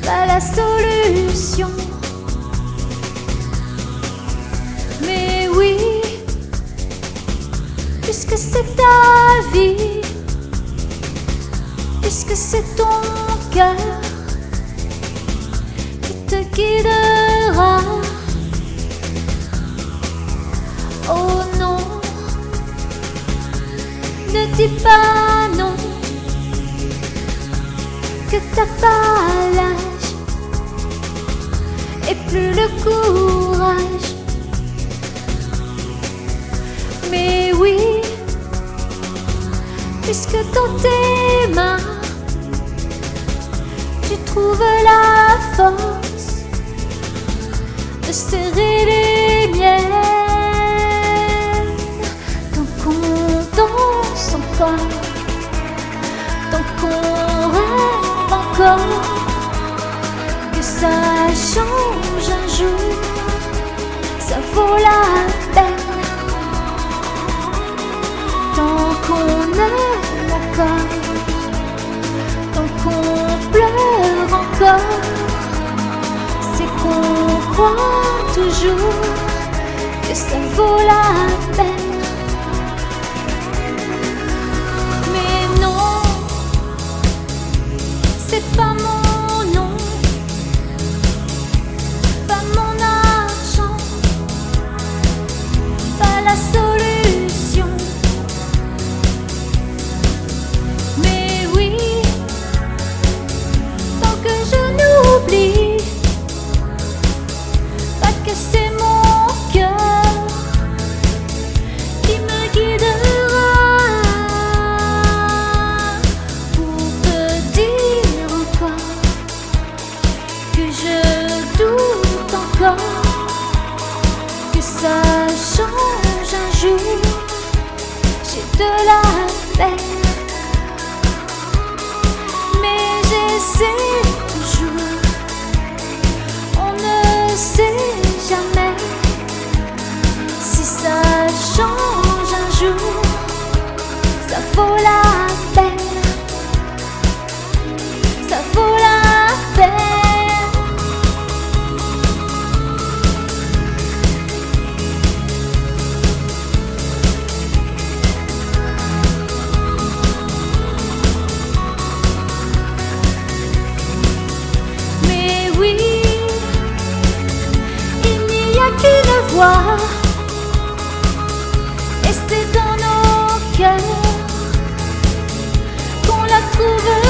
pas la solution. Mais oui, puisque c'est ta vie, puisque c'est ton cœur qui te guidera. Oh non, ne dis pas non, que t'as pas l'âge et plus le courage. Mais oui, puisque dans tes mains tu trouves la force de serrer les miennes. Tant qu'on danse encore, tant qu'on rêve encore, que ça change un jour, ça vaut la peine. Tant qu'on aime encore, tant qu'on pleure encore, c'est qu'on croit toujours que ça vaut la peine. Mais non, c'est pas mon nom, pas mon argent, pas la solution. Mais oui, tant que je n'oublie pas que c'est mon cœur qui me guidera pour te dire encore que je doute encore, que ça change un jour, j'ai de la peine. Mais j'essaie toujours, on ne sait jamais si ça change un jour, ça vaut la peine, ça vaut la peine. Mais oui, il n'y a qu'une voie, et c'est dans nos cœurs qu'on la trouve.